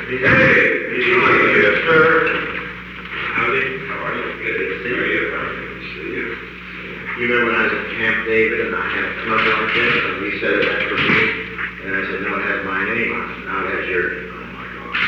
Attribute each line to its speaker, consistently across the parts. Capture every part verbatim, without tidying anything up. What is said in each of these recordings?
Speaker 1: Hey, yes, sir.
Speaker 2: Howdy. How are you? Good to see you. Good to see you.
Speaker 1: You remember when I was at Camp David and I had a club like this and we set it up for me? And I said, no, it has my name on it. Now it has your name. Oh, my God.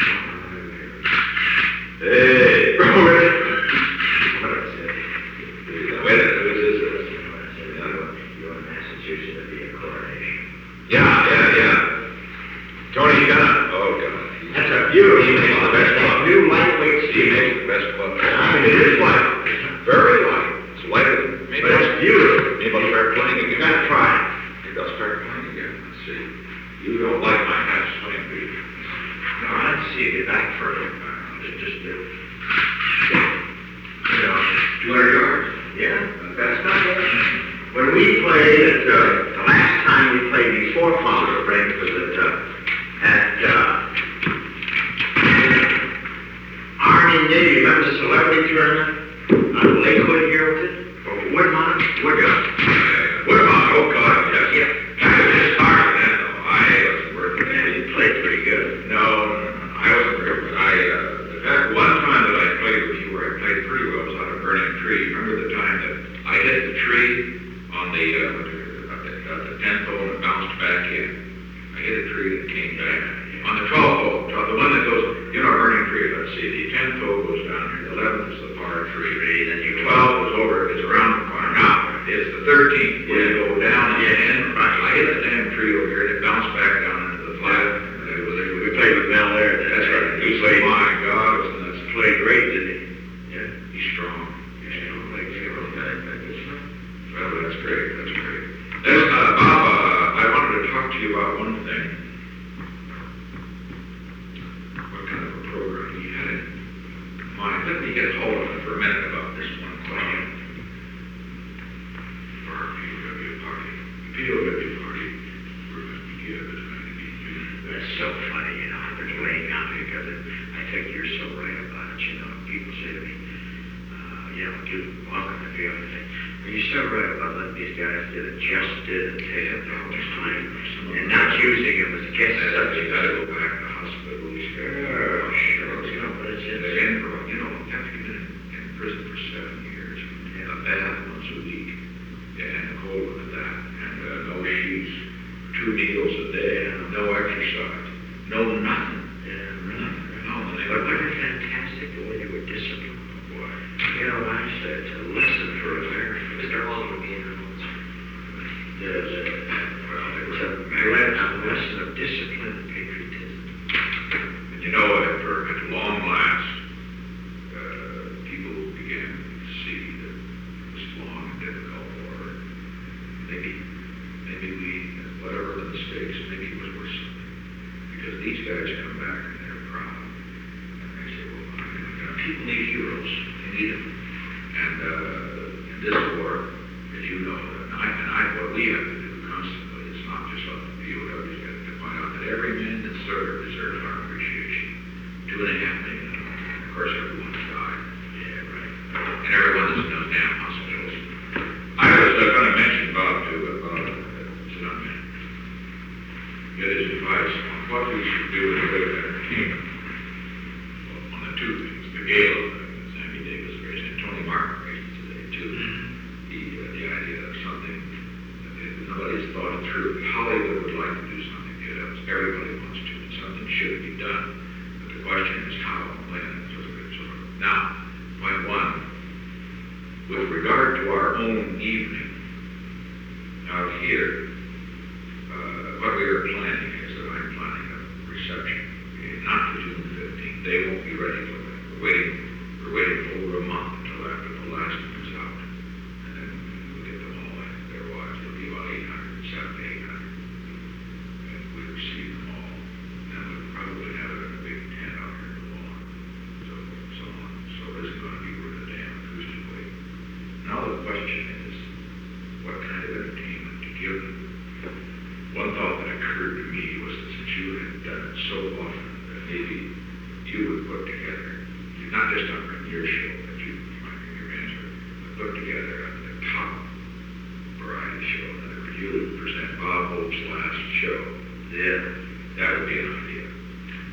Speaker 1: Hey, bro, what did I say?
Speaker 2: Wait a minute, who is this?
Speaker 1: I said, no, you're in Massachusetts at the coronation.
Speaker 2: Yeah, yeah, yeah. Tony, you got it? Oh, God.
Speaker 1: That's a beautiful.
Speaker 2: He makes the best club.
Speaker 1: New lightweight
Speaker 2: He
Speaker 1: steel.
Speaker 2: makes the best club.
Speaker 1: I mean, it is light.
Speaker 2: Very light. It's lighter than maybe.
Speaker 1: But it's beautiful.
Speaker 2: Maybe I'll start playing
Speaker 1: You
Speaker 2: again.
Speaker 1: gotta try it.
Speaker 2: Maybe I'll start playing again. Let's see. You don't like my half swing, do you?
Speaker 1: No, I'd see it back further. It just do. You know,
Speaker 2: two hundred yards.
Speaker 1: yeah, that's not bad. When we played at, uh, the last time we played before Palmer Springs was at, uh, at, uh, Army Navy, remember the celebrity tournament? On Lakewood here with it? Or Woodmont? Woodmont.
Speaker 2: Woodmont, oh, God, yes.
Speaker 1: Yeah.
Speaker 2: I was just starting then, though. I wasn't working
Speaker 1: Man,
Speaker 2: there.
Speaker 1: you played pretty good.
Speaker 2: No, no, no, I wasn't very good. I, uh, that one time that I played with you where I played pretty well was on a burning tree. Remember the time that I hit the tree on the, uh, at the, at the tenth hole and it bounced back in? I hit a tree and it came back. On the twelfth hole, the one that goes, you know, a burning tree, let's see, the tenth hole goes down here, the eleventh is the par three, then your twelfth was over, it's around the corner. Now, it's the thirteenth, where you go down and in. I hit the damn tree over here and it bounced back down into the flat. And it was,
Speaker 1: We played with Mel there.
Speaker 2: that's right.
Speaker 1: He
Speaker 2: He
Speaker 1: played,
Speaker 2: played, my God, it was nuts.
Speaker 1: played great, didn't he?
Speaker 2: Yeah, he's strong. He's strong. Like, you know, well, that's great. That's great. There's, uh, Bob, uh, I wanted to talk to you about one thing. What kind of a program you had in mind? Let me get hold of it for a minute about this one question. For our P O W party. P O W party. We're going to give it.
Speaker 1: That's so funny, you know, I've been laying out because it, I think you're so right about it, you know. People say to me, uh, you know, do welcome to the other thing. But you're so right about letting these guys get adjusted and take up all this time and not using them as guest
Speaker 2: You
Speaker 1: subjects.
Speaker 2: gotta go back to hospitals.
Speaker 1: Sure, sure, you know, but it's
Speaker 2: They're
Speaker 1: in
Speaker 2: in for, you know, have to get in, in prison for seven years. A bath once a week. Yeah, and a cold one at that. And uh, no sheets, two meals a day, no exercise, no nothing.
Speaker 1: Yeah,
Speaker 2: Nothing. No, and they
Speaker 1: but
Speaker 2: were
Speaker 1: wasn't it fantastic the way they were disciplined?
Speaker 2: boy.
Speaker 1: You know, I said it's a lesson for America. Mister Long would be in the There's a,
Speaker 2: Well, they
Speaker 1: it's
Speaker 2: were
Speaker 1: a, a lesson of discipline and patriotism.
Speaker 2: And you know, at, for, at long last, uh, people began to see that this long and difficult war, maybe, maybe we, whatever the mistakes, maybe it was worth something. Because these guys come back and they're proud. And they say, well, you know, people need heroes. They need them. And uh, in this war, as you know, and I, and I, what we have to do constantly, it's not just on the P O Ws, we have to point out that every man that served deserves our appreciation. Two and a half million of them. Of course, everyone's died. Yeah, right. And everyone is in those damn hospitals. I was uh, going to mention Bob too, about uh, sit down, man. Get his advice on what we should do in the way of entertainment. Well, on the two things, the gala, uh, Sammy Davis raised and Tony Martin raised today too. The, uh, the idea of something that nobody's thought it through. Hollywood would like to do something good. Everybody wants to, and something should be done. But the question is how, when, and so forth and so forth. Now, point one, with regard to our own evening out here, uh, what we are planning is that I'm planning a reception, okay, not for June fifteenth. They won't be ready till then. We're waiting, we're waiting over a month until after the last one is out. And then we'll get them all and their wives. It'll be about eight hundred, seven, eight hundred. And we receive them all. And we'll probably have it in a big tent out here in the lawn. So, so on. So this is going to be worth a damn acoustically. Now the question is, what kind of entertainment to give them? One thought that occurred to me was that since you had done it so often, that maybe you would put together, not just on your show that you might be your manager, but put together a, a top variety show. In other words, you would present Bob Hope's last show. Yeah, that would be an idea. Now, in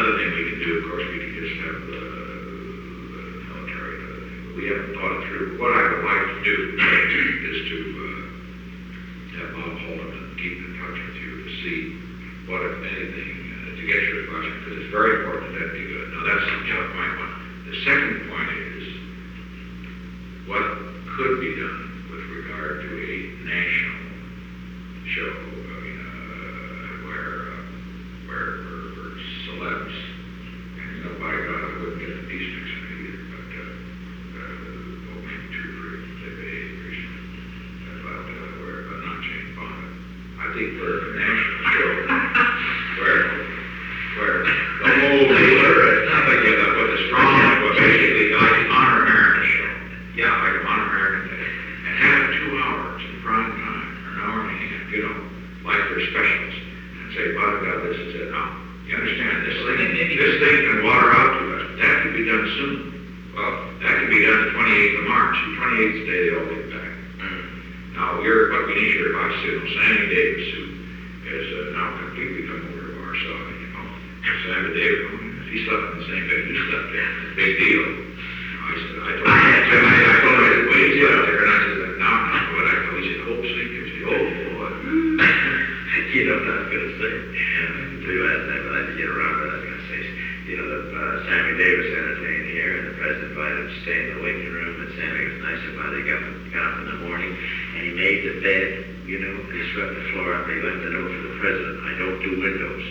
Speaker 2: another thing we can do, of course, we can just have the, the military, and other things. We haven't thought it through. What I would like to do is to uh, have Bob Haldeman keep in touch with you to see what, if anything, uh, to get your question, because it's very important. That'd be good. Now, that's you know, point one. The second point is what could be done with regard to a national show, I mean, uh, where, uh, where, where, where celebs, and you know, by God, I wouldn't get the peace next time either, but, uh, uh, open trooper, they behave recently, but, uh, where, but not Jane Fonda. I think for a national show, where, where the whole dealer, it's not like you have, but the strong, but basically, like an honor American show. Yeah, like an honor American Day. And have it two hours in prime time, or an hour and a half, you know, like their specials, and say, by God, this is it. Now, you understand, this thing, this thing can water out to us. That could be done soon. Well, that could be done the twenty-eighth of March. The twenty-eighth day, they all get back. Now, you're, what we need your advice, you know, Sammy Davis, who is uh, now completely come over to our side, you know. Sammy Davis, he slept in the same bed you slept in. Big deal. I said, I told him, I, I, I told him, when he slept there, and I said, no, no, but I know, he said, hope sleep gives you, oh, boy.
Speaker 1: You know what I was going to say? To you last night, but I didn't get around to it. I was going to say, you know, that uh, Sammy Davis entertained here, and the president invited him to stay in the waiting room, and Sammy was nice about it. He got, got up in the morning, and he made the bed, you know, he swept the floor up, he left a note for the president, I don't do windows.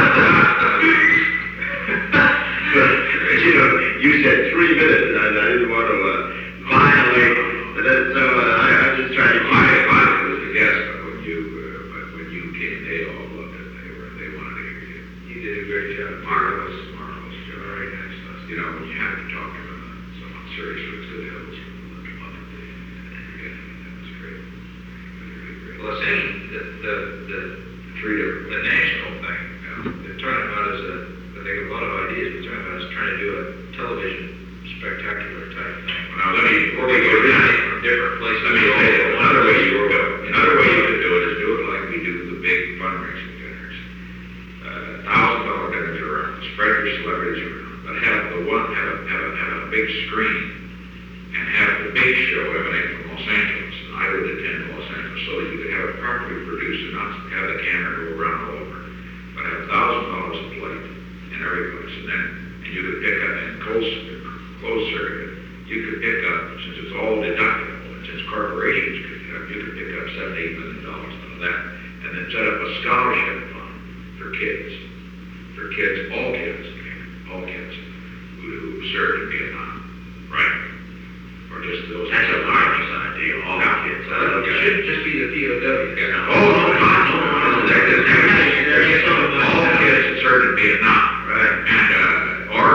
Speaker 1: But, you know, you said three minutes, and I, I didn't want to uh, violate, but that, so uh, I, I'm just trying to keep
Speaker 2: I,
Speaker 1: it.
Speaker 2: I was the guest, but when you, uh, but when you came, they all loved it. They were, they wanted to hear you. You did a great job. Marvelous, marvelous. You're very nice to us. You know, when you have to talk to them, someone serious with good hills, love it. Yeah, that was great. Really great.
Speaker 3: Well, the same, the, the, the,
Speaker 2: Three different.
Speaker 3: the national thing, they're talking about is a, they have a lot of ideas, but they're talking about is trying to do a television spectacular type thing.
Speaker 2: Now, let me, before we go
Speaker 3: We're
Speaker 2: down,
Speaker 3: down from different places.
Speaker 2: let me say that another way you could do it, another way you could do it is do it like we do the big fundraising dinners. Uh, thousand dollar dinners around, spread your celebrities around, but have the one, have a, have a, have a big screen, and have the big show emanate from Los Angeles. And I would attend Los Angeles so that you could have it properly produced and not have the camera go around all over. But have a thousand dollars a plate in every place, and then, and you could pick up, and closed, closed circuit, you could pick up, since it's all deductible, and since corporations could pick up, you could pick up seven, eight million dollars out of that, and then set up a scholarship fund for kids, for kids, all kids, all kids who, who served in Vietnam, right? Or just those.
Speaker 1: That's a marvelous idea, all
Speaker 2: Yeah.
Speaker 1: kids. I
Speaker 3: It
Speaker 1: love that.
Speaker 3: shouldn't just be the P O W.
Speaker 2: Yeah. Oh, no, no, no, no, no, that is, there's some, all kids that served in Vietnam,
Speaker 1: Right.
Speaker 2: and, uh, or,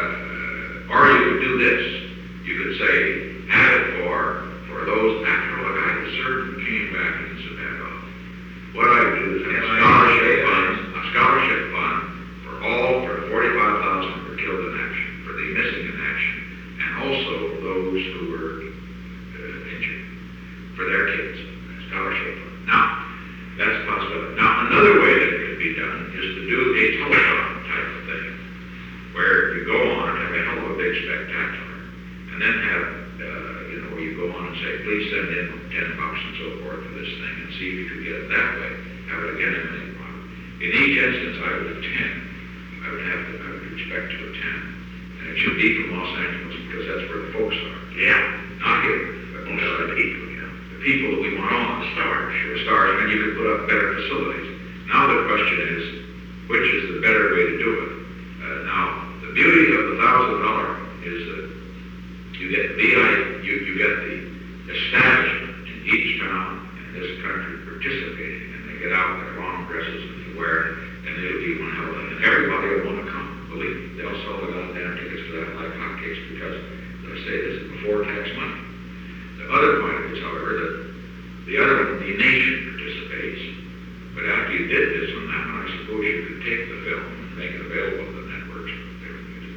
Speaker 2: uh, or you could do this, you could say, have it for, for those, after a guy that served and came back and said that off. What I would do is have a scholarship fund, a scholarship fund for all, for the forty-five thousand who were killed in action, for the missing in action, and also those who were uh, injured, for their kids, scholarship fund. Now, that's a possibility. Now, another way that it could be done is to do a telethon type of thing, where you go on and have a hell of a big spectacular, and then have, uh, you know, where you go on and say, please send in ten bucks and so forth for this thing, and see if you can get it that way. Have it again in the model. In each instance, I would attend. I would have to, I would expect to attend. And it should be from Los Angeles, because that's where the folks are.
Speaker 1: Yeah.
Speaker 2: Not here, but
Speaker 1: Most of the people, you know.
Speaker 2: the people that we want on, the stars, the stars, and you could put up better facilities. Now the question is, which is the better way to do it? Uh, now, the beauty of the thousand dollar is that you get V I, you, you get the establishment in each town in this country participating, and they get out in their long dresses and they wear it, and it'll be one hell of a, and everybody will want to come. Believe me, they'll sell the goddamn tickets for that like hotcakes, because they say this is before tax money. The other point is, however, that the other one, the nation participates, but after you did this on that one, I suppose you could take the film and make it available to the networks. But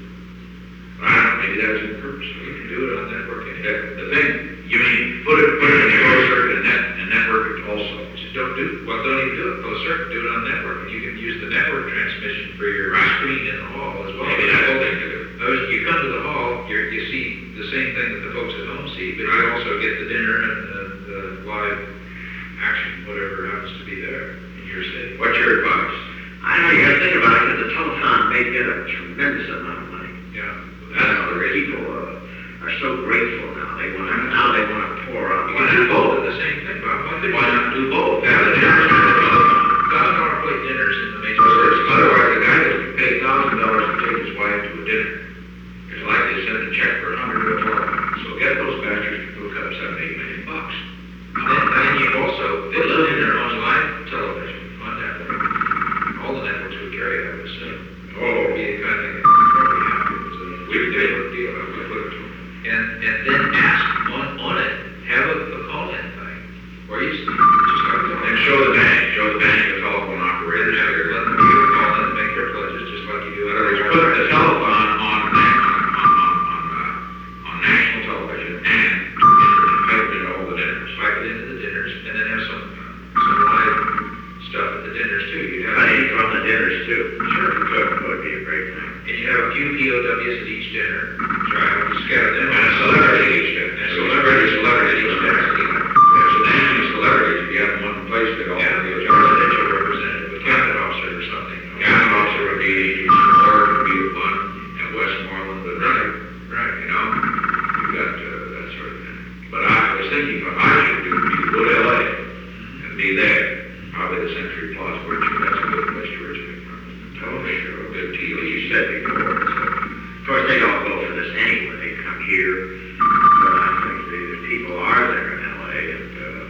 Speaker 2: I don't know, maybe that's in purpose.
Speaker 3: You can do it on network.
Speaker 2: The, the thing, you mean, put it, put it in the closed circuit and net, and network it also.
Speaker 3: Just don't do do, well, don't even do it closed circuit, do it on network, and you can use the network transmission for your
Speaker 1: Right.
Speaker 3: screen in the hall as well.
Speaker 1: Maybe that's the thing to do.
Speaker 3: Those, you come to the hall, you're, you see the same thing that the folks at home see, but you
Speaker 1: Right.
Speaker 3: also get the dinner and the, the live action, whatever happens to be there in your city.
Speaker 2: What's your advice?
Speaker 1: I know, you gotta think about it, because the telethon may get a tremendous amount of money.
Speaker 3: Yeah.
Speaker 1: That's what people uh, are so grateful now. They want to, now they want to pour out.
Speaker 3: You can do both at the same thing, Bob. Why couldn't
Speaker 2: Why
Speaker 3: you-
Speaker 2: not do both?
Speaker 3: Have the dinners and the telethon. Thousand dollar plate dinners in the major cities.
Speaker 2: Otherwise, the guy doesn't pay thousand dollars to take his wife to a dinner. It's like they send a check for a hundred to a telephone. So get those bastards to hook up seven, eight million bucks.
Speaker 3: And then, and then you also, they put dinner on live television, on network. All the networks would carry that, I would assume.
Speaker 2: Oh.
Speaker 3: It'd be the kind of thing that would probably happen. It was a
Speaker 2: We
Speaker 3: big
Speaker 2: did.
Speaker 3: deal, I would put it to them. And, and then ask on, on it, have a, a call-in thing, where you, s- just like the.
Speaker 2: And show the bank, show the bank the telephone operators
Speaker 3: Have,
Speaker 2: here.
Speaker 3: let them give a call in and make their pledges, just like you do.
Speaker 2: In other words, put the telephone on, on, on, on, on, uh, on national television and pipe it into all the dinners.
Speaker 3: Pipe it into the dinners, and then have some, some live stuff at the dinners too. You'd have.
Speaker 1: Money from the dinners too.
Speaker 3: Sure.
Speaker 1: Good, that would be a great thing.
Speaker 3: And you have a few P O Ws at each dinner. Try to scatter them.
Speaker 2: And a celebrity each dinner.
Speaker 3: And
Speaker 2: So
Speaker 3: celebrity,
Speaker 2: celebrity, celebrity each dinner. Yeah, so national celebrities, if you have one place, they all
Speaker 3: Yeah,
Speaker 2: be
Speaker 3: the
Speaker 2: a charge.
Speaker 3: presidential representative, a cabinet officer or something.
Speaker 2: Cabinet officer would be one, or it would be one at Westmoreland, but
Speaker 3: Right, right.
Speaker 2: you know, you've got uh, that sort of thing. But I was thinking, what I should do, is go to L A and be there, probably the Century Plaza, which that's a good place to originate from.
Speaker 1: Oh, sure.
Speaker 2: Good T V.
Speaker 1: Well, you said before. So. Of course, they don't go for this anyway. They come here. But I think the, the people are there in L A, and uh,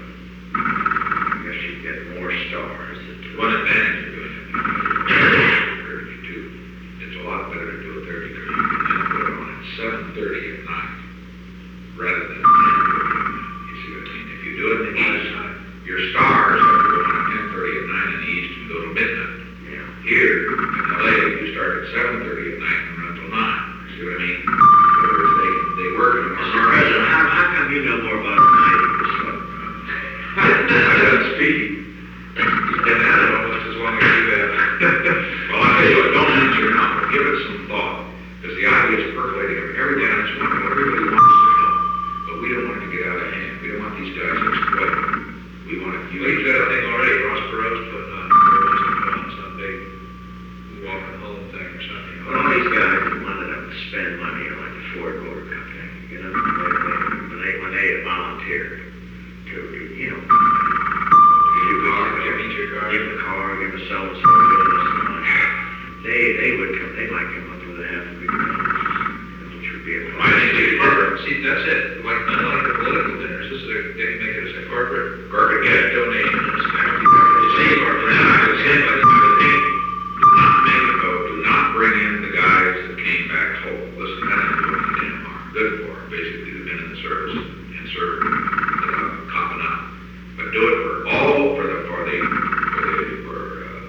Speaker 1: I guess you get more stars. That,
Speaker 2: One advantage of doing it, thirty too, it's a lot better to do it there because you can then put it on at seven thirty at night rather than ten thirty at night. You see what I mean? If you do it in the east, your stars have to go on at ten thirty at night in the east and go to midnight.
Speaker 1: yeah.
Speaker 2: Here in L A, you start at seven thirty at night and run till nine. You see what I mean? In other words, they, they work in the
Speaker 1: Mister President, how, how come you know more about nighting this stuff?
Speaker 2: I done speaking.
Speaker 3: He's been at it almost as long as you have.
Speaker 2: Well, I tell you what, don't answer now, but give it some thought, because the idea is percolating every day, and it's one what everybody wants to know. But we don't want it to get out of hand. We don't want these guys to exploit it. We want it, you
Speaker 3: We've got a thing already, Ross Perot's putting on, or wants to put on some big walking home thing or something.
Speaker 1: Well, all these guys that wanted to spend money on like the Ford Motor Company, you know, they, they, when they, when they volunteered to, you know,
Speaker 3: Give
Speaker 1: you
Speaker 3: you a car,
Speaker 1: car,
Speaker 3: give each your car.
Speaker 1: give them a car, give them so and so, doing this and that. They, they would come, they might come up with a half a million dollars, which would be a.
Speaker 2: I think it's perfect.
Speaker 3: See, that's it, like, unlike the political dinners, this is a, they make it as a corporate,
Speaker 2: Corporate, yeah.
Speaker 3: donation, and it's actually,
Speaker 2: You
Speaker 3: it's
Speaker 2: see,
Speaker 3: a
Speaker 2: or
Speaker 3: corporate.
Speaker 2: now, I would say, I would think, do not make it though, do not bring in the guys that came back whole. Listen, that ain't doing any damn harm. Good for them, basically, they've been in the service and served without copping out. But do it for all, for the, for the, for the, for, uh,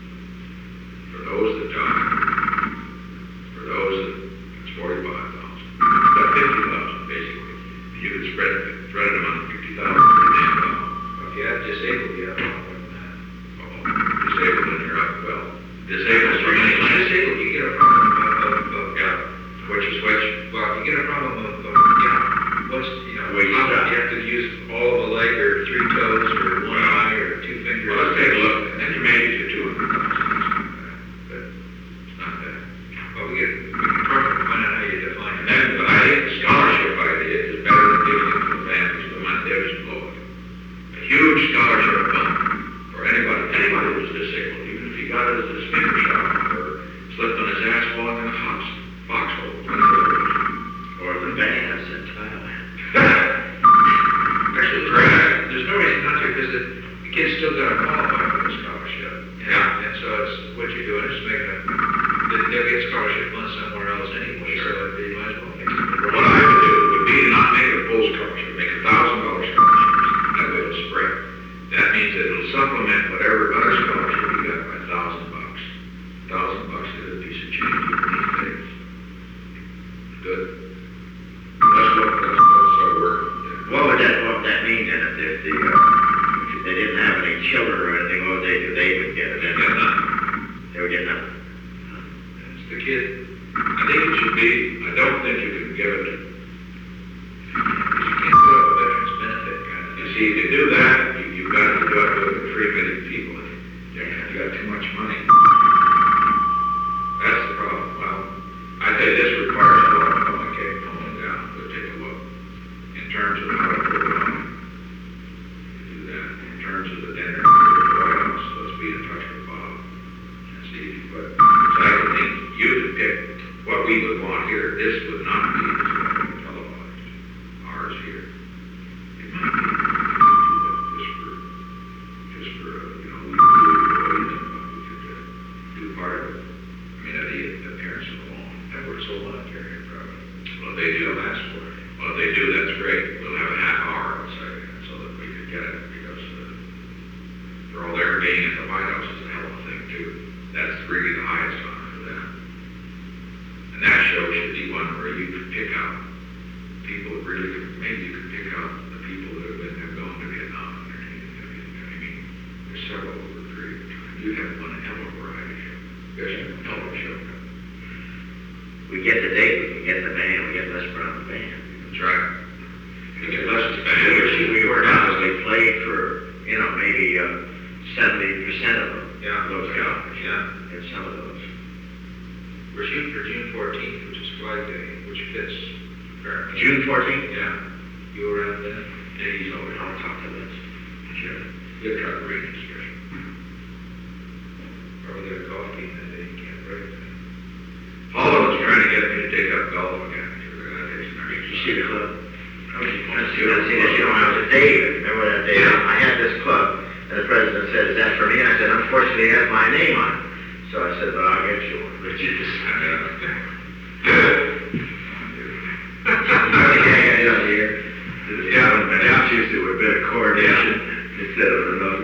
Speaker 2: for those that died. For those that, it's forty-five thousand. About fifty thousand, basically. And you could spread it, spread it among fifty thousand per damn dollar.
Speaker 3: If you have disabled, you have a lot more than that.
Speaker 2: Oh, disabled and you're up, well, disabled
Speaker 3: If
Speaker 2: for many
Speaker 3: you're
Speaker 2: places.
Speaker 3: disabled, you get a problem of, of, of,
Speaker 2: Yeah, which is which,
Speaker 3: well, if you get a problem of, of, yeah, what's, you know,
Speaker 1: Where you
Speaker 3: how-
Speaker 1: stop.
Speaker 3: you have to use all of a leg or three toes or one
Speaker 2: Well,
Speaker 3: eye or two fingers.
Speaker 2: well, let's take a look, and then you may get to two hundred thousand. But it's not bad.
Speaker 3: Well, we get, we can talk and find out how you define
Speaker 2: And
Speaker 3: it.
Speaker 2: then, but I think the scholarship idea is better than giving it to the families, the money they just blow it. A huge scholarship fund for anybody, anybody who's disabled, even if he got it as a speaker shot or slipped on his ass falling in a house, foxhole, whatever it is.
Speaker 1: Or the bands in Thailand.
Speaker 3: Actually, there's, there's no reason not to, because the, the kids still gotta qualify for the scholarship. And-
Speaker 2: Yeah.
Speaker 3: And so it's, what you're doing is making a, they- they'll get scholarship funds somewhere else anyway, so
Speaker 2: Sure.
Speaker 3: you might as well make it.
Speaker 2: What I would do would be to not make it a full scholarship, make a thousand dollar scholarship, that way it'll spread. That means that it'll supplement whatever other scholarship you got by a thousand bucks. A thousand bucks is a piece of change even these days. Good. Let's look, let's, let's start working on that.
Speaker 1: What would that, what would that mean then if, if the, uh, if they didn't have any children
Speaker 3: the kid.
Speaker 2: I think it should be, I don't think you can give it,
Speaker 3: Because you can't put up a veterans benefit kind of
Speaker 2: you
Speaker 3: thing.
Speaker 2: see, to do that, you, you've got to do it with three million people. You you got too much money. That's the problem. Well, I think this requires a lot of communicating, pulling down, but take a look. In terms of how to put it on, do that. In terms of the dinner, the White House, let's be in touch with Bob and see, but, so I think you to pick what we would want here. This would not be televised, ours here. It might be, we might do that just for, just for, uh, you know, we could do it, what do you think about, we could uh, do part of it. I mean, at the appearance of the law.
Speaker 3: That works a lot, Gary, probably.
Speaker 2: Well, they do,
Speaker 3: They'll ask for it.
Speaker 2: well, if they do, that's great. We'll have a half hour, let's say, so that we could get it, because, uh, for all their being at the White House is a hell of a thing too. That's really the highest honor for them. And that show should be one where you could pick out people that really, maybe you could pick out the people that have been, have gone to Vietnam. and everything. I mean, there's several over a period of time. You have one hell of a variety show. There's a hell of a show.
Speaker 1: We get the date, we can get the band, we get Les Brown the band.
Speaker 2: That's right. You get less
Speaker 1: We
Speaker 2: band.
Speaker 1: were, we were honestly played for, you know, maybe uh, seventy percent of them.
Speaker 3: Yeah.
Speaker 1: Those guys,
Speaker 3: Yeah.
Speaker 1: and some of those.
Speaker 3: We're shooting for June fourteenth, which is Flag Day, which fits apparently.
Speaker 1: June fourteenth?
Speaker 3: Yeah. You were around then?
Speaker 1: Yeah, he's over, I'll talk to Liz. Sure.
Speaker 2: You'll try to read it, sure.
Speaker 3: Probably get a golf game that day, you can't break it.
Speaker 2: Paula was trying to get me to take up golf again. She was gonna take some
Speaker 1: Did you see the club?
Speaker 2: I
Speaker 1: I see, I see this, you know, I was at David, remember that day? I had this club, and the president said, is that for me? And I said, unfortunately, it has my name on it. So I said, but I'll get you one. But you just, I mean, I think I got it on here. Yeah, but that's usually with a bit of coordination instead of another.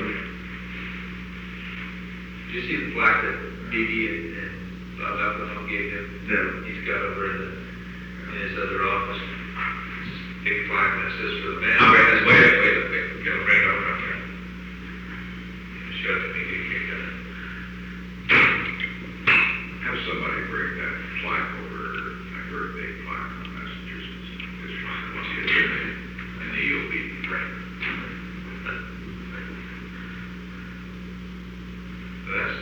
Speaker 3: Did you see the plaque that Dee Dee and, and Bob Apatow gave him?
Speaker 1: No.
Speaker 3: He's got over in, the, in his other office. It's this big plaque that says for the band.
Speaker 2: Oh, wait, wait, wait, wait, wait, get a ring over up here.
Speaker 3: Show it to me, you can get it.
Speaker 2: Have somebody bring that plaque over, my birthday plaque from Massachusetts. It's fine, once you get it, and you'll be right. That's,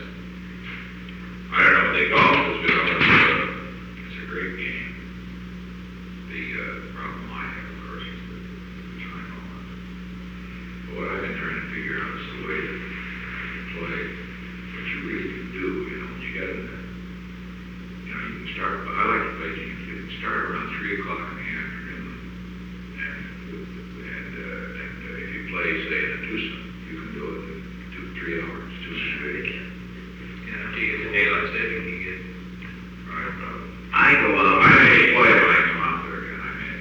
Speaker 2: I don't know, the golf has been, uh, it's a great game. The, uh, problem I have, of course, is the the time on it. But what I've been trying to figure out is the way to play, what you really can do, you know, when you get in there. You know, you can start, I like to play games, you can start around three o'clock in the afternoon. And, and, uh, and uh, if you play, say, in a twosome, you can do it in two, three hours, two straight.
Speaker 3: Yeah, after you get the daylight saving, you get,
Speaker 2: Right, brother.
Speaker 1: I go out,
Speaker 2: I may
Speaker 1: I
Speaker 2: play when I come out there again, I may.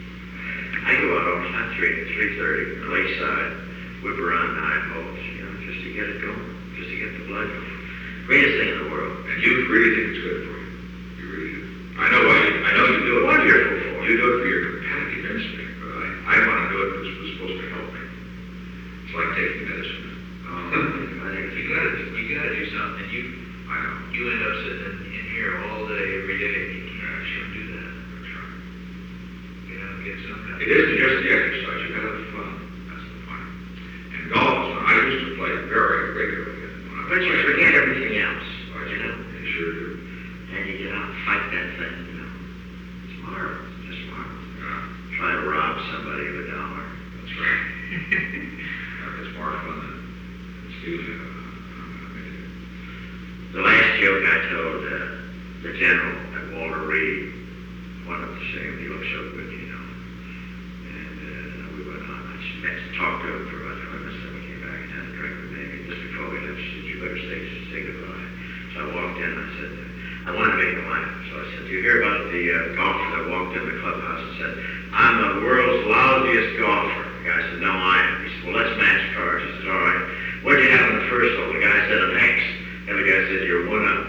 Speaker 1: I go out all the time, three, three thirty, lakeside, whip around nine holes, you know, just to get it going, just to get the blood going. Greatest thing in the world.
Speaker 2: And you really think it's good for you. You really do. I know why, you- I know you do it.
Speaker 1: Wonderful for
Speaker 2: You do it for your competitive instinct, but I, I want to do it because it's supposed to help me. It's like taking medicine.
Speaker 1: Um, I think
Speaker 3: you
Speaker 1: it's
Speaker 3: gotta, you gotta do something. You,
Speaker 2: I know.
Speaker 3: you end up sitting in, in here all day, every day, and you can't, you shouldn't do that.
Speaker 2: That's right.
Speaker 3: You know, get some kind of.
Speaker 2: It isn't just the exercise, you gotta have fun. That's the fun. And golf, I used to play very regularly. when I
Speaker 1: But you
Speaker 2: played.
Speaker 1: forget everything else,
Speaker 2: I
Speaker 1: you know,
Speaker 2: You sure do.
Speaker 1: and you get out and fight that thing, you know. It's marvelous, just marvelous.
Speaker 2: Yeah,
Speaker 1: Try to rob somebody of a dollar.
Speaker 2: that's right. Yeah, it's more fun than stealing a, a million.
Speaker 1: The last joke I told uh, the general at Walter Reed, one of the same, he looked so good, you know. And uh, we went on, I just met, talked to him for about twenty minutes, then we came back and had a drink with me. And just before we left, she said, you better stay, say goodbye. So I walked in, I said, I wanted to make him laugh. So I said, do you hear about the uh, golfer that walked in the clubhouse and said, I'm the world's lousiest golfer? The guy said, no, I am. He said, well, let's match cards. I said, all right. What'd you have in the first hole? The guy said, an X. And the guy said, you're one up.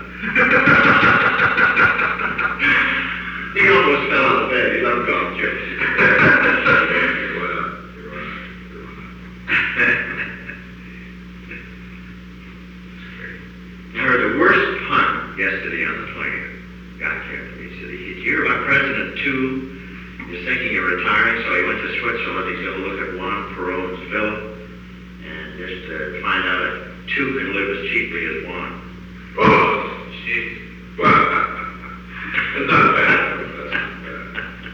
Speaker 1: He almost fell out of bed. He loved golf jokes.
Speaker 2: You're one up, you're one up, you're one up.
Speaker 1: I heard the worst pun yesterday on the plane guy came to me, he said, "Did you hear about President Two? He's thinking of retiring, so he went to Switzerland. He's going to look at Juan Perón's villa and just uh, find out if two can live as cheaply as one."
Speaker 2: Oh, gee. Well, it's not bad. That's not bad.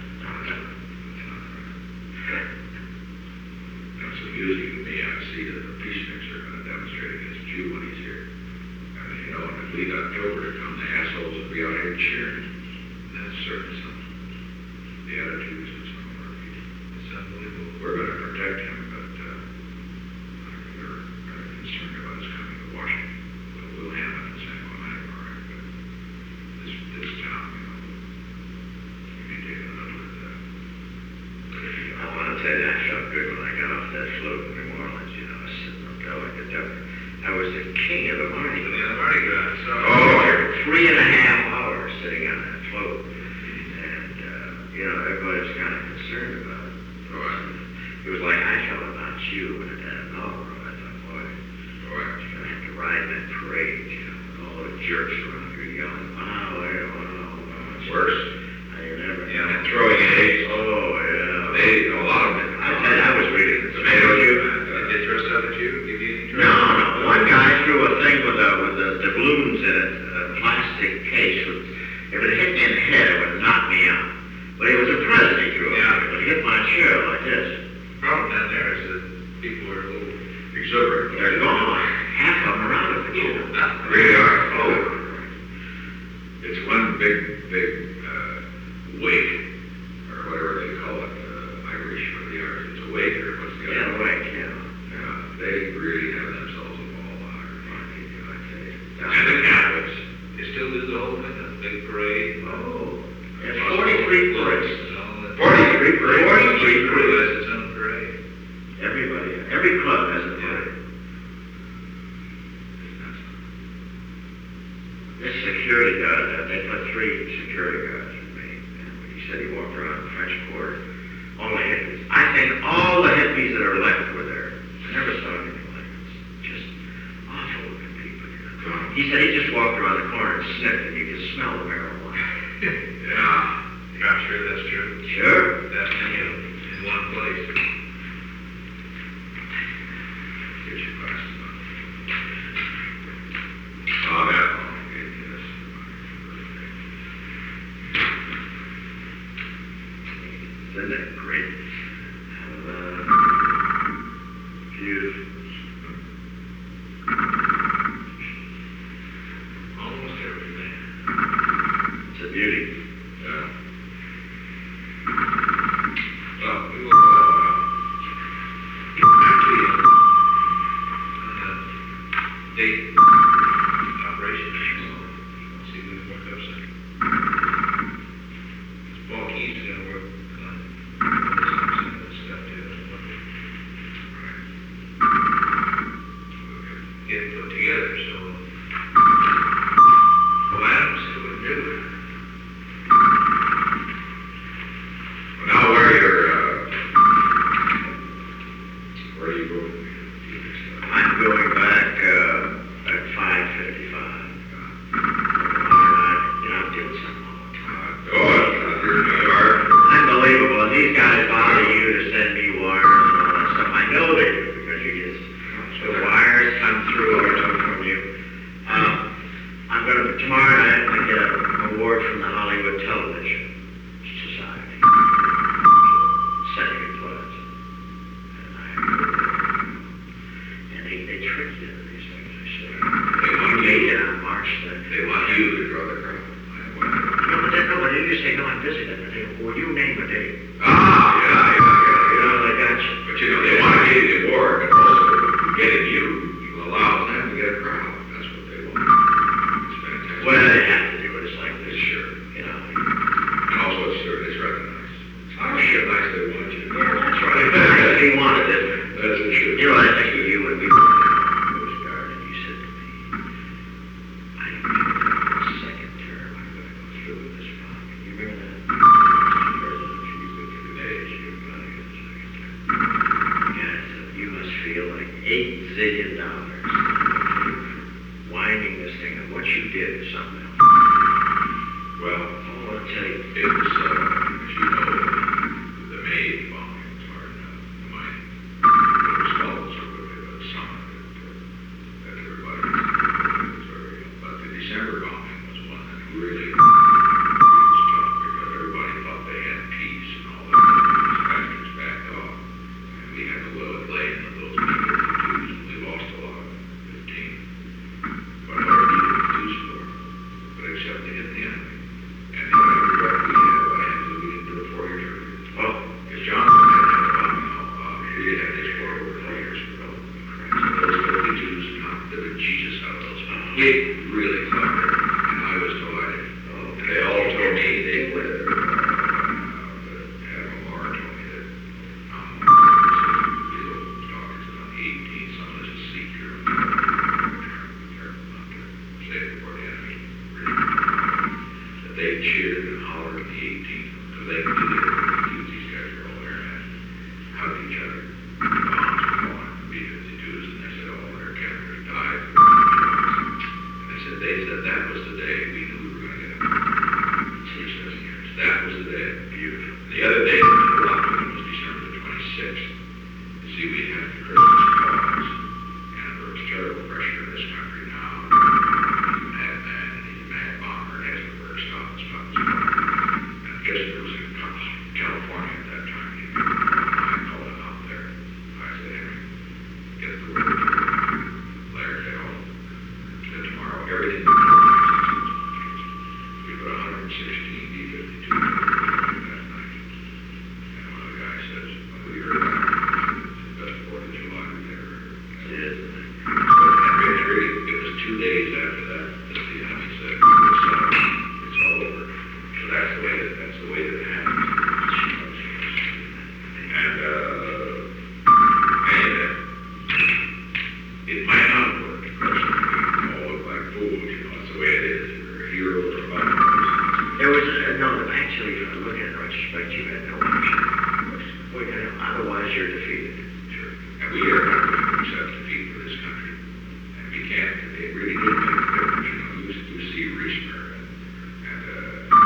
Speaker 2: That's amusing to me. I see that the peaceniks are going to demonstrate against Jew when he's here. I mean, you know, in the late October to come, the assholes will be out here cheering. That's certainly something. The attitudes of some of our people. It's unbelievable. We're going to protect him, but uh, we're kind of concerned about his coming to Washington. We'll, we'll handle it the same way, all right, but this, this town, you know, we may take a little at that. But if you
Speaker 1: I want to tell you, I felt good when I got off that float in New Orleans. You know, I was sitting up there like a duck. I was the king of the Mardi Gras.
Speaker 3: Yeah, Mardi Gras. So,
Speaker 1: Oh, three and a half hours sitting on that float. And, uh, you know, everybody was kind of concerned about it. It was like I felt about you when it had an hour. I thought, boy,
Speaker 2: boy,
Speaker 1: you're going to have to ride that parade, you know, with all the jerks around here yelling, wow, hey, wow, wow.
Speaker 2: it's worse.
Speaker 1: I never,
Speaker 2: Yeah, and throwing eggs.
Speaker 1: Oh, yeah.
Speaker 2: They, a lot of them.
Speaker 1: I tell you, I was reading the
Speaker 2: Tomato
Speaker 1: tomato.
Speaker 2: juice.
Speaker 3: did they throw stuff at you? Give you any
Speaker 1: No, no. One guy threw a thing with the with the doubloons in it, a plastic case. With, if it hit me in the head, it would knock me out. But it was a present he threw.
Speaker 3: Yeah.
Speaker 1: It would hit my chair like this.
Speaker 3: The problem down there is that people are a little
Speaker 2: Exuberant.
Speaker 1: They're gone. Half of them are out of the
Speaker 3: little,
Speaker 1: kid.
Speaker 3: not
Speaker 2: Really are.
Speaker 1: Oh.
Speaker 2: It's one big, big uh, wake, or whatever they call it, uh, Irish, or the Irish. It's a wake, or what's the other?
Speaker 1: Yeah, right, yeah.
Speaker 2: Yeah, they really have themselves a ball out here. I think, I tell you.
Speaker 1: That's
Speaker 2: And the
Speaker 1: right.
Speaker 2: Catholics.
Speaker 3: They still do the whole thing, the big parade.
Speaker 1: Oh. There's forty-three parades.
Speaker 2: Forty-three parades.
Speaker 1: Forty-three
Speaker 3: Everybody
Speaker 1: parades.
Speaker 3: has its own parade.
Speaker 1: Everybody, every club has a parade. This security guard, uh, they put three security guards with me, and when he said he walked around the French Quarter, all the hippies. I think all the hippies that are left were there. I never saw anything like this. Just awful looking people, you know. He said he just walked around the corner and sniffed, and you could smell the marijuana.
Speaker 3: Yeah, I'm sure that's true.
Speaker 1: Sure.
Speaker 3: Definitely in one place.
Speaker 2: Get your glasses on. Oh, that one. Okay, yes.
Speaker 1: Isn't that great? Uh, beautiful.
Speaker 3: Almost everything.
Speaker 1: It's a beauty.
Speaker 2: Yeah. Well, we will, uh,
Speaker 3: Actually, uh, on the date operation, let's see who's worked up second. Paul Keys is gonna work on some of this stuff too. Get it put together, so. Well, Adams couldn't do it.
Speaker 2: well, now where you're, uh, where are you going?
Speaker 1: I'm going back uh, at five fifty-five. You know, I'm doing something all the time.
Speaker 2: Uh, oh, you're in New York.
Speaker 1: Unbelievable. And these guys bother you to send me wires and all that stuff. I know they do because you just, the wires come through or come from you. Um, I'm going to, tomorrow night, I get an award from the Hollywood Television Society. Second class. And I, and they, they trick you into these things, they say.
Speaker 2: They want
Speaker 1: You make
Speaker 2: you,
Speaker 1: it on March the.
Speaker 2: they want you to draw the crowd. I want you.
Speaker 1: No, but then, no, but you just say, no, I'm busy that day. Well, you name a day.
Speaker 2: Ah, yeah, yeah,
Speaker 1: You
Speaker 2: yeah,
Speaker 1: know,
Speaker 2: yeah.
Speaker 1: they got you.
Speaker 2: But you know, they want to give you the award, but also getting you, you allow them to get a crowd. That's what they want. It's fantastic.
Speaker 1: Well, they have to do it. It's like this,
Speaker 2: Sure.
Speaker 1: you know.
Speaker 2: And also, it's, it's recognized. Oh, shit, nice they want you.
Speaker 1: Yeah, that's right. That's what he wanted, isn't it?
Speaker 2: That's what should.
Speaker 1: You know, I think of you when we went down to the Coast Guard, and you said to me, I don't think that the second term I'm going to go through with this funk. You remember that? President, you could get an age, you're going to get a second term. Yeah, I said, you must feel like eight zillion dollars for winding this thing up. What you did is something else.
Speaker 2: it was, uh, as you know, the May bombing was hard enough. The mine, the results were really the summer that, that everybody was very, but the December bombing was one that really, really was tough because everybody thought they had peace and all that. These bastards backed off. And we had to lay in those B fifty-twos and we lost a lot, fifteen. But what are B fifty-twos for? But except to hit the enemy. And the only regret we have, I have is we didn't do a four-year trigger.
Speaker 1: Oh,
Speaker 2: Because Johnson had had a bombing all, uh, he had had this for over four years ago. So those fifty-twos knocked the bejesus out of those. It really clever, and I was delighted. And they all told me they would, uh, uh, Admiral Moore told me that, um, real talk is on the eighteenth, some of us is secure. They're not to say it before the enemy. That they cheered and hollered on the eighteenth, because they could do the fifty-twos, these guys were all there and hugged each other. Bombs were going, B fifty-twos, and they said, oh, their captors died. And they said, they said that was the day we knew we were going to get them. Six, seven years. That was the day. Beautiful. The other day, the lockdown was December the twenty-sixth. You see, we had the Christmas pause, and there was terrible pressure in this country now. He's a madman, and he's a mad bomber, and has to work, stop, stop, stop. And I guess there was in California at that time. He I called him out there. I said, Henry, get the word to Larry Hill. Said tomorrow, everything will go fine. We put one hundred sixteen B fifty-two that night. And one of the guys says, when we heard that, it's the best Fourth of July we've ever heard.
Speaker 1: it is.
Speaker 2: And it really, it was two days after that that the enemy said, it's, uh, it's all over. So that's the way that, that's the way that it happened. And, uh, and, uh, it might not have worked, because we all look like fools, you know, that's the way it is. You're a hero or a bomber.
Speaker 1: There was, uh, no, actually, if I look at it in retrospect, you had no option. Well, you know, otherwise you're defeated.
Speaker 2: Sure. And we are not going to accept defeat for this country. And we can't. It really did make a difference. You know, you, you see Reesmer and, and uh,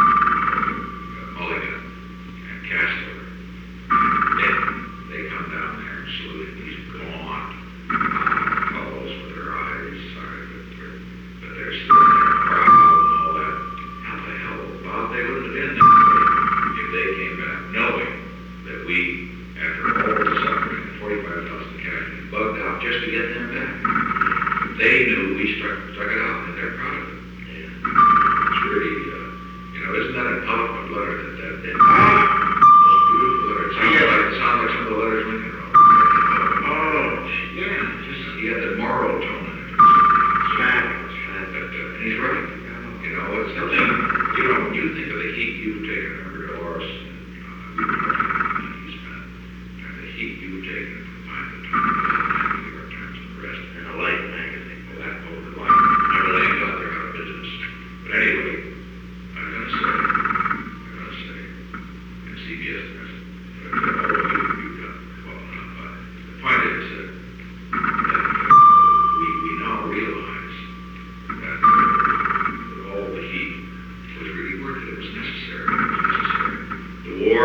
Speaker 2: uh, Mulligan and Castler. And then they come down there and salute him. He's gone. Uh, follows with their eyes. Sorry, but they're, but they're still there, proud and all that. How the hell, Bob, they wouldn't have been that way if they came back knowing that we, after all the suffering, forty-five thousand casualties, bugged out just to get them back. They knew we stuck, stuck it out, and they're proud of it.
Speaker 1: Yeah.
Speaker 2: It's really, uh, you know, isn't that an eloquent letter that, that, that, ah, most beautiful letter. It sounds like, it sounds like some of the letters Lincoln wrote.
Speaker 1: Oh,
Speaker 2: Yeah, just, he had the moral tone in it.
Speaker 1: fabulous, fabulous.
Speaker 2: But, uh, and he's right. You know, it's something, you know, when you think of the heat you've taken over Dolores, and, uh, we've been working on the money you spent, and the heat you've taken from time to time, and the New York Times and the rest,
Speaker 1: And a light magazine.
Speaker 2: well, that over life, I really ain't thought they're out of business. But anyway, I'm gonna say, I'm gonna say, and C B S does, but uh, all of you, you've done well enough, but the point is that, that uh, we, we now realize that, uh, that all the heat was really worth it. It was necessary. It was necessary. The war,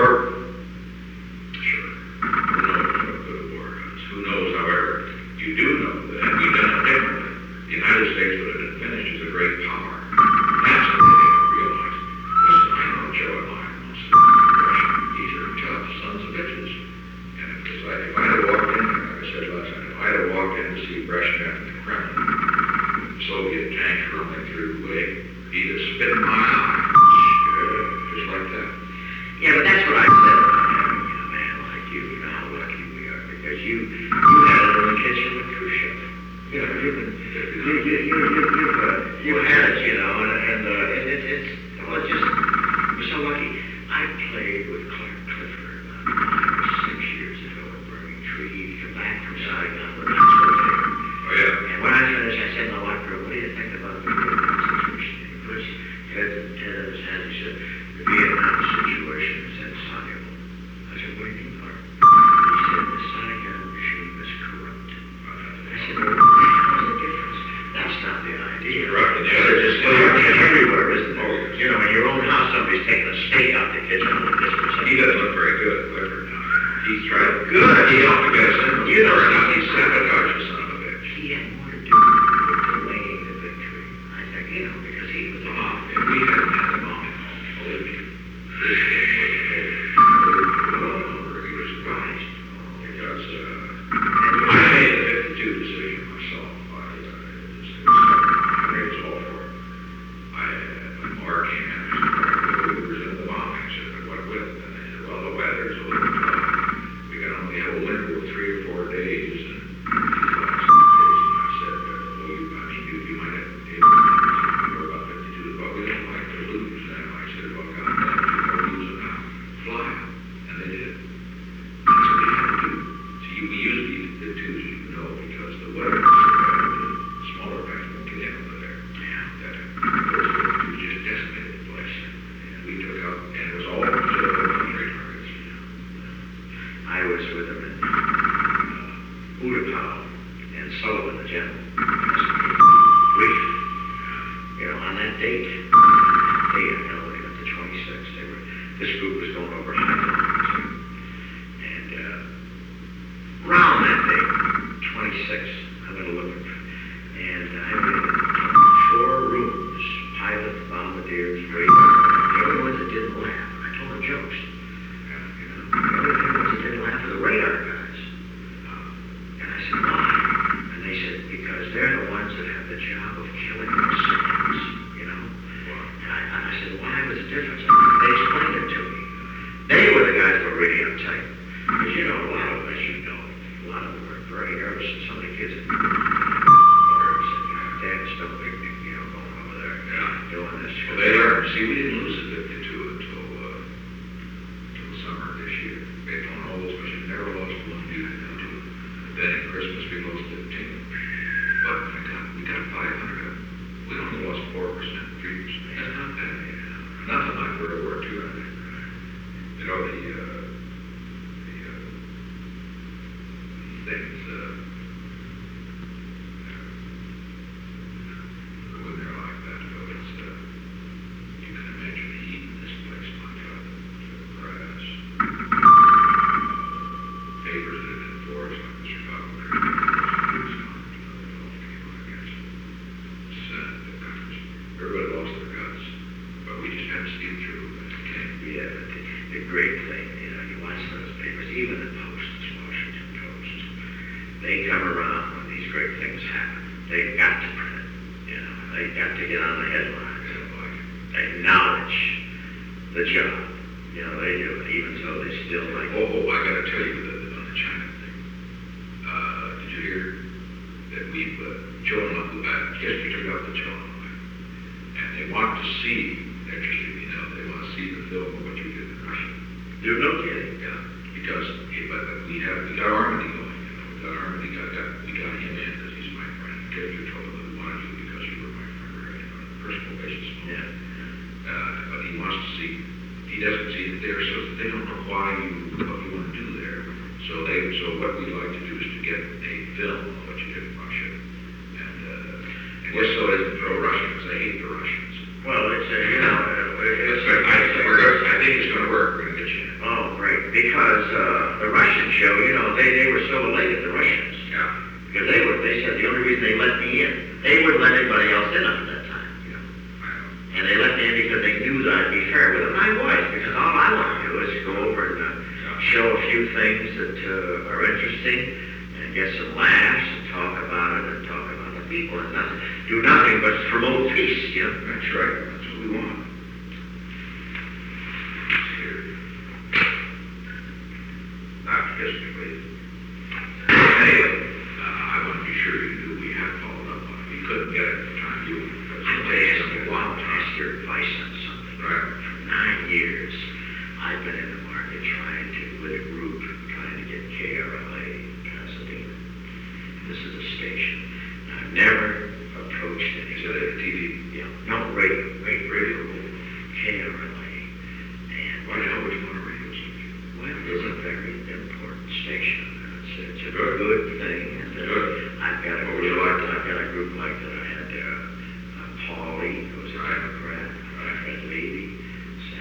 Speaker 2: sure. Who knows what good the war does? Who knows, however, you do know that had we done it differently, the United States would have been finished as a great power. That's what they don't realize. Listen, I know Joe and Lionel, Russia. These are tough sons of bitches. And if, it's like, if I'd have walked in there, like I said last night, if I'd have walked in to see Brezhnev in the Kremlin, Soviet tanks running through the way, he'd have spit in my eye. Uh, just like that.
Speaker 1: Yeah, but that's what I said about having a man like you. You know how lucky we are, because you, you had it in the kitchen with Khrushchev. You know, you've been, you, you, you, you, you've, uh, you've had it, you know, and, and, uh, and it, it's, well, it's just, we're so lucky. I played with Clark Clifford about five or six years ago at Burning Tree. He'd come back from Saigon, but not so there.
Speaker 2: Oh, yeah.
Speaker 1: And when I finished, I said in the locker room, what do you think about the Vietnam situation? And of course, Ted, Ted of his hands, he said, the Vietnam situation is insoluble. I said, what do you mean, Clark? He said, the Saigon regime is corrupt. I said, well, what the hell is the difference? That's not the idea.
Speaker 2: It's corrupt in the
Speaker 1: It's
Speaker 2: other
Speaker 1: just corrupt everywhere, isn't it?
Speaker 2: Oh, yes.
Speaker 1: You know, in your own house, some somebody's taking a steak out the kitchen on the business.
Speaker 2: He doesn't look very good at Clifford now. He's tried.
Speaker 1: Good.
Speaker 2: He helped to get us in.
Speaker 1: You know,
Speaker 2: now he's sabotaged the son of a bitch.
Speaker 1: He had more to do with delaying the victory. I think, you know, because he was the
Speaker 2: Uh,
Speaker 1: mom.
Speaker 2: if we hadn't had the bomb, believe me, this game would have rolled over. He was surprised. Because, uh, I made the fifty-two decision myself. I, uh, it was, it was I made it all for it. I, uh, when Mark came in, I said, we were in the bombing. I said, what with? And they said, well, the weather's a little tough. We can only have a winter with three or four days. And these last days, and I said, uh, well, you, I mean, you, you might have to be able to go about fifty-two, but we don't like to lose them. I said, well, God, damn, if you're going to lose them now, fly them. And they did. That's what we had to do. See, we usually did too, as you know, because the weather is so bad, the smaller guys won't get in over there. Yeah. That, those fifty-two just decimated the place. And we took out, and it was all uh, military targets.
Speaker 1: I was with him in uh, Utapau and Sullivan, the general. Brief. You know, on that date, they, you know, looking at the twenty-sixth, they were, this group was going over high mountains. And uh, around that date, twenty-sixth, I went to look, and I went in four rooms, pilots, bombardiers, radar. The only ones that didn't laugh, I told them jokes. You know, the only thing was that didn't laugh were the radar guys. Uh, and I said, why? And they said, because they're the ones that have the job of killing in seconds, you know? And I, and I said, why was the difference? And they explained it to me. They were the guys that were really uptight. Because, you know, a lot of us, you know, a lot of them were very nervous, and some of the kids are nervous, and, you know, Dad is still a big, you know, going over there,
Speaker 2: Yeah.
Speaker 1: doing this.
Speaker 2: Well, they learned. See, we didn't lose the fifty-two until, uh, until the summer of this year. We had flown all those missions, never lost one dude in two. Then at Christmas, we lost fifteen. But we got, we got five hundred of them. We only lost four percent, three percent. That's not bad. Nothing like World War Two, I think. You know, the, uh, the, uh, things, uh, when they're like that, though, it's, uh, you can imagine the heat in this place, my God, the grass, papers that have been forced, like the Chicago Tribune, everybody lost their guts, but we just had to steal through as we came.
Speaker 1: Yeah, but the, the great thing, you know, you watch those papers, even the Post, the Washington Post, they come around when these great things happen. They've got to print it, you know, they've got to get on the headlines. They acknowledge the job, you know, they do it, even though they still like,
Speaker 2: Oh, oh, I gotta tell you the, on the China thing. Uh, did you hear that we've, uh, Joe and I, uh, yes, we took out the Joe and I, and they want to see, interestingly enough, they want to see the film of what you did in Russia.
Speaker 1: you're no kidding.
Speaker 2: Yeah, because, yeah, but but we have, we got Armady going, you know, we got Armady, got, got, we got him in because he's my friend. Gave you trouble that we wanted you because you were my friend, right, on a personal basis.
Speaker 1: Yeah.
Speaker 2: Uh, but he wants to see, he doesn't see it there, so they don't know why you, what you want to do there. So they, so what we'd like to do is to get a film of what you did in Russia. And, uh, and just so it isn't pro-Russian, because I hate the Russians.
Speaker 1: Well, it's, uh, you know, uh, it's,
Speaker 2: But I, we're gonna, I think it's gonna work, we're gonna get you in.
Speaker 1: oh, great, because, uh, the Russian show, you know, they, they were so elated, the Russians.
Speaker 2: Yeah.
Speaker 1: Because they were, they said the only reason they let me in, they wouldn't let anybody else in up at that time.
Speaker 2: Yeah, I know.
Speaker 1: And they let me in because they knew that I'd be fair with them. I was, because all I want to do is go over and uh, show a few things that uh, are interesting and get some laughs and talk about it and talk about the people and nothing, do nothing but promote peace, you know?
Speaker 2: That's right, that's what we want. Here. Not physically. Anyway, uh, I want to be sure you knew we had followed up on it. We couldn't get it at the time you, because
Speaker 1: I'm
Speaker 2: it takes
Speaker 1: asking,
Speaker 2: a
Speaker 1: wow,
Speaker 2: long
Speaker 1: to
Speaker 2: time.
Speaker 1: ask your advice on something.
Speaker 2: Right.
Speaker 1: For nine years, I've been in the market trying to, with a group, trying to get K R L A in Pasadena. This is a station. And I've never approached any.
Speaker 2: Is it a T V?
Speaker 1: Yeah, no, radio, radio, radio, K R L A. And,
Speaker 2: Why do you know which one a radio station?
Speaker 1: well, it's a very important station. It's, it's a
Speaker 2: Good.
Speaker 1: good thing. And, uh,
Speaker 2: Good.
Speaker 1: I've got a
Speaker 2: What would you
Speaker 1: group,
Speaker 2: like?
Speaker 1: I've got a group like that. I had, uh, uh, Paulie, who was a
Speaker 2: Right.
Speaker 1: Democrat,
Speaker 2: Right.
Speaker 1: Fred Levy, Sam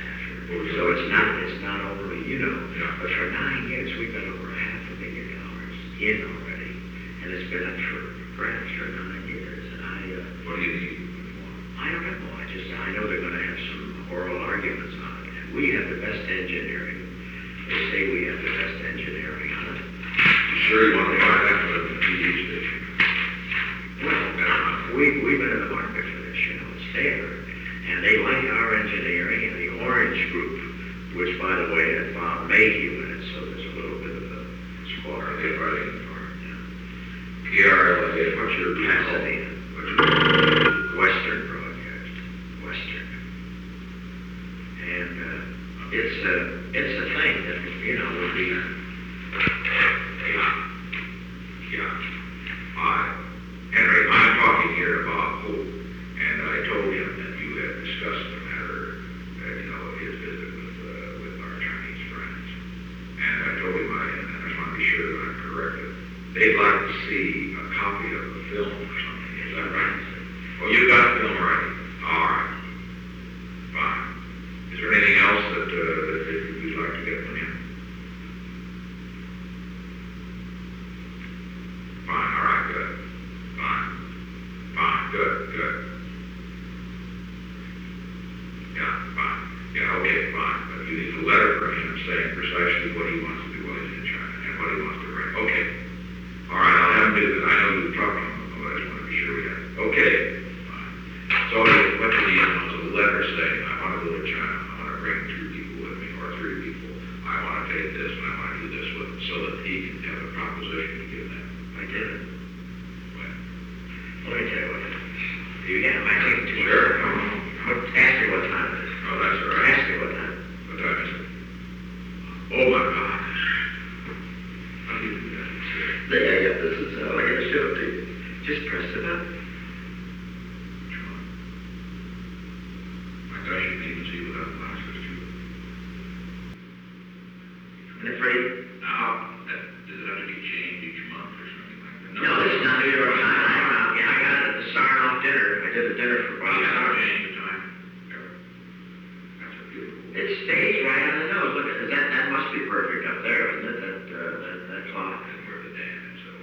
Speaker 1: So it's not, it's not overly, you know,
Speaker 2: Yeah.
Speaker 1: but for nine years, we've got over half a million dollars in already. And it's been up for grants for nine years, and I, uh,
Speaker 2: What do you need?
Speaker 1: I don't know, I just, I know they're gonna have some oral arguments on it. And we have the best engineering. They say we have the best engineering on it.
Speaker 2: You sure you want to buy that for the P D station?
Speaker 1: Well, we, we've been in the market for this, you know, it's there. And they like our engineering and the Orange Group, which, by the way, had Bob Mayhew in it, so there's a little bit of a squad.
Speaker 2: Are they writing for it?
Speaker 1: Yeah.
Speaker 2: P R L A, what's your
Speaker 1: Pasadena.
Speaker 2: What's your
Speaker 1: Western Broadcast, Western. And uh, it's a, it's a thing that, you know, would be,
Speaker 2: Yeah. Yeah. I, Henry, I'm talking here to Bob Hope, and I told him that you had discussed the matter, uh, you know, his visit with, uh, with our Chinese friends. And I told him, I, and I just want to be sure that I'm correct, that they'd like to see a copy of the film or something, is that right? Oh, you got the film already? All right. Fine. Is there anything else that, uh, that you'd like to get from him? Fine, all right, good. Fine. Fine, good, good. Yeah, fine. Yeah, okay, fine. But you need a letter from him saying precisely what he wants to do while he's in China and what he wants to bring. Okay. All right, I'll have him do that. I know you've talked to him, but I just want to be sure we have it. Okay. Fine. So what you need is a letter saying, I want to go to China. I want to bring two people with me or three people. I want to take this and I want to do this with it so that he can have a proposition to give them.
Speaker 1: I did it.
Speaker 2: When?
Speaker 1: Let me tell you what. You get my take too.
Speaker 2: Sure.
Speaker 1: What, ask me what time it is.
Speaker 2: Oh, that's all right.
Speaker 1: Ask me what time.
Speaker 2: What time is it? Oh, my God. How do you do that?
Speaker 1: There, I got this is how I gotta show it to you. Just press the button.
Speaker 2: John. My gosh, you can even see without glasses, too.
Speaker 1: And it's ready.
Speaker 2: Now, that, does it have to be changed each month or something like that?
Speaker 1: No, this is not New York time. I don't know. Yeah, I got it at the Sarnoff dinner. I did a dinner for
Speaker 2: Well,
Speaker 1: Bob
Speaker 2: you haven't
Speaker 1: Sarnoff.
Speaker 2: changed the time ever. That's a beautiful.
Speaker 1: It stays right on the nose. Look at that. That must be perfect up there, isn't it? That, uh, that, that clock.
Speaker 2: And where the dam is, so.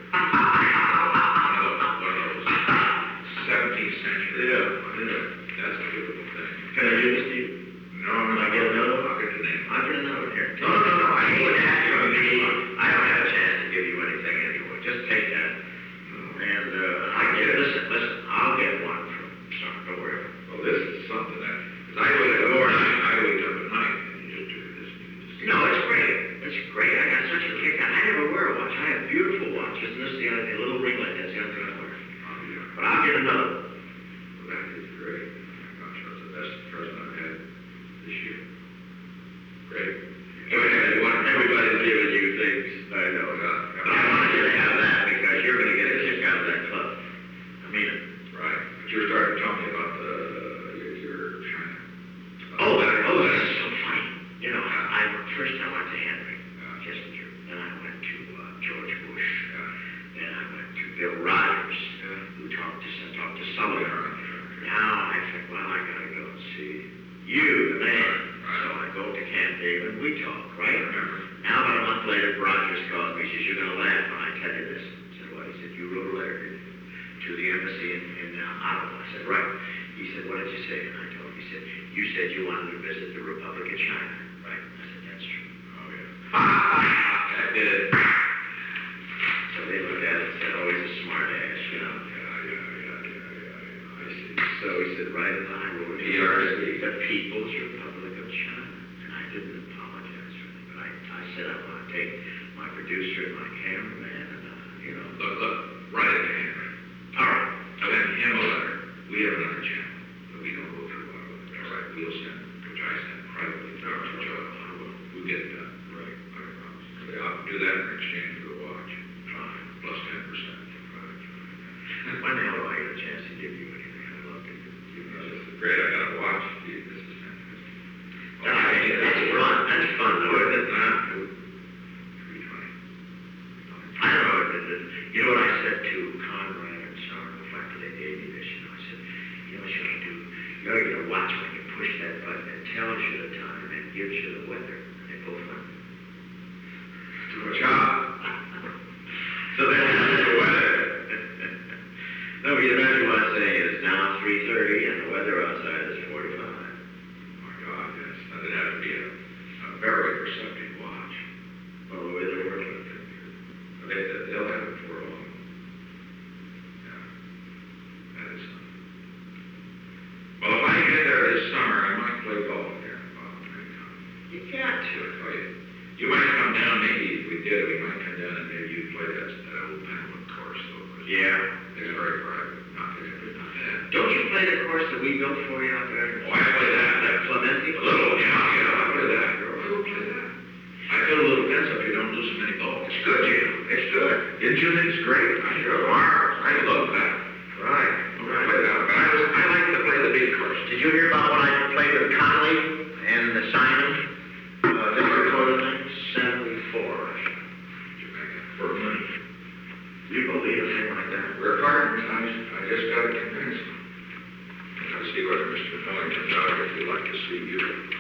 Speaker 2: One of those, one of those seventeenth century.
Speaker 1: Yeah, yeah.
Speaker 2: That's a beautiful thing.
Speaker 1: Can I do this to you?
Speaker 2: No, no,
Speaker 1: Can I get another one?
Speaker 2: I'll get the name.
Speaker 1: I'll get another one here. No, no, no, no. I wouldn't have to. I mean, I don't have a chance to give you anything anyway. Just take that. And, uh, I get it. Listen, listen. I'll get one from Sarnoff. Don't worry about it.
Speaker 2: Well, this is something that, because I go to the door and I, I wake up at night and you just do this and you just.
Speaker 1: No, it's great. It's great. I got such a kick out. I never wear a watch. I have beautiful watches. And this is the only the little ringlet. That's the only thing I wear.
Speaker 2: Oh, yeah.
Speaker 1: But I'll get another one.
Speaker 2: Well, that is great. Oh my gosh, that's the best present I've had this year. Great.
Speaker 1: Okay, you want everybody's giving you things. I know. But I wanted you to have that because you're going to get a kick out of that club. I mean it.
Speaker 2: Right. But you're starting to tell me about the, your, your China.
Speaker 1: Oh, oh, this is so funny. You know, I, I first I went to Henry
Speaker 2: Yeah.
Speaker 1: Kissinger, then I went to uh, George Bush,
Speaker 2: Yeah.
Speaker 1: then I went to Bill Rogers,
Speaker 2: Yeah.
Speaker 1: who talked to talked to Sullivan.
Speaker 2: Yeah.
Speaker 1: Now I think, well, I gotta go and see you, the man.
Speaker 2: Right.
Speaker 1: So I go to Camp David and we talk, right?
Speaker 2: I remember.
Speaker 1: Now about a month later, Rogers calls me. He says, "You're gonna laugh when I tell you this." I said, "What?" He said, "You wrote a letter to the embassy in, in uh, Ottawa." I said, "Right." He said, "What did you say?" And I told him. He said, "You said you wanted to visit the Republic of China, right?" I said, "That's true."
Speaker 2: Oh, yeah.
Speaker 1: I did it. So they looked at it and said, "Oh, he's a smart ass, you know."
Speaker 2: Yeah, yeah, yeah, yeah, yeah, yeah.
Speaker 1: I said, so he said, "Right in line with
Speaker 2: P R C,
Speaker 1: the People's Republic of China." And I didn't apologize for it, but I, I said I want to take my producer and my cameraman and, uh, you know.
Speaker 2: Look, look, write it to Henry.
Speaker 1: All right.
Speaker 2: Send him a letter. We have another channel that we don't go through. All right, we'll send, which I send privately to our Joe. We'll get it done. Right. I promise. Okay, I'll do that in exchange for the watch. Fine. Plus ten percent.
Speaker 1: When the hell do I get a chance to give you anything? I'd love to give you.
Speaker 2: This is great. I got a watch. This is fantastic.
Speaker 1: That's, that's fun. That's fun, though, isn't it? Huh?
Speaker 2: three twenty.
Speaker 1: I don't know. it- it- You know what I said to Conrad and Sarnoff after they gave me this? You know, I said, you know what you ought to do? You ought to get a watch when you push that button. It tells you the time. And gives you the weather. They both went.
Speaker 2: Do a job.
Speaker 1: So then the weather. No, but you imagine what I'm saying is now three thirty and the weather outside is forty-five.
Speaker 2: Oh my God, yes, that'd have to be a, a very perceptive watch.
Speaker 1: Well, the way they're working.
Speaker 2: They, they'll have it for long. Yeah, that is something. Well, if I get there this summer, I might play golf there. Well,
Speaker 1: You got to.
Speaker 2: oh, you, you might come down, maybe if we did it, we might come down and maybe you play that, that old Penguin course though. 'cause
Speaker 1: Yeah.
Speaker 2: It's very private, not, it's not bad.
Speaker 1: Don't you play the course that we built for you out there?
Speaker 2: Oh, I play that.
Speaker 1: That Clementi?
Speaker 2: A little, yeah, yeah, I play that. I will play that. I put a little fence up here, don't lose so many balls.
Speaker 1: It's good, Jim. It's good.
Speaker 2: Didn't you think it's great? I sure are. I love that.
Speaker 1: Right.
Speaker 2: I'm gonna play that, but I was, I like to play the big course.
Speaker 1: Did you hear about when I played with Connolly and the Simon? Uh, this recorded thing? seventy-four.
Speaker 2: Did you make it for money?
Speaker 1: You believe a thing like that?
Speaker 2: We're partners, I, I just got to convince him. I'll see whether Mister Millington's out, if he'd like to see you.